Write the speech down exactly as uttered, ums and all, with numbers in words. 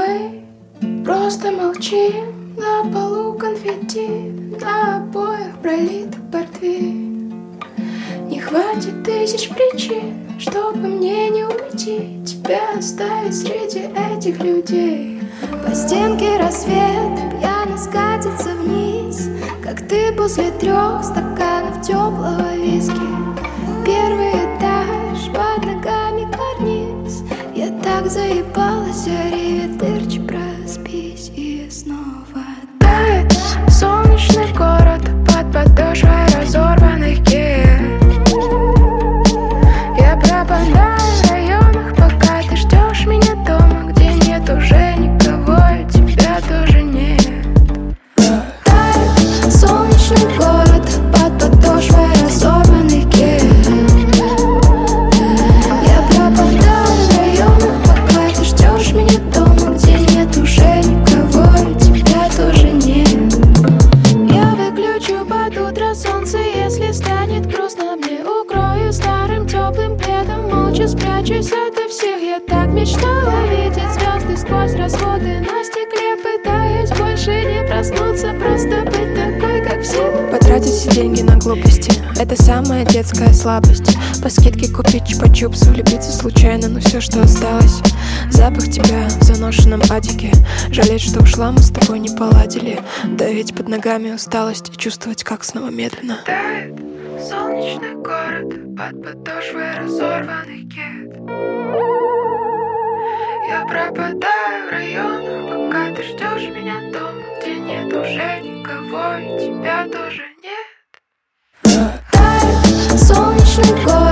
мы просто молчим. На полу конфетти, на обоях пролит портвейн. Не хватит тысяч причин, чтобы мне не уйти, тебя оставить среди этих людей. По стенке рассвет пьяно скатится вниз, как ты после трех стаканов теплого виски. Первый этаж, под ногами карниз. Я так заебалась, аривидерчи, проспись. И снова тает солнечный город под подошвой разорванных кед. Я пропадаю в районах, пока ты ждешь меня дома, где нет уже никого, и тебя тоже нет. тает солнечный город под подошвой разорванных кед. Я пропадаю в районах, пока ты ждешь меня дома, где нет уже никого, и тебя тоже нет. Я выключу под утро солнце, если станет грустно мне. Укрою старым теплым пледом, молча спрячусь ото всех. Я так мечтала видеть звезды сквозь расходы на стекле. Пытаюсь больше не проснуться, просто быть такой, как все. Потратить все деньги на глупости — это самая детская слабость. По скидке купить чупа-чупс, влюбиться случайно, но все, что осталось — запах тебя в заношенном адике. Жалеть, что ушла, мы с тобой не поладили. Давить под ногами усталость и чувствовать, как снова медленно Тает солнечный город под подошвой разорванных кед. Я пропадаю в районах, пока ты ждешь меня дома, где нет уже никого, и тебя тоже нет. Тает солнечный город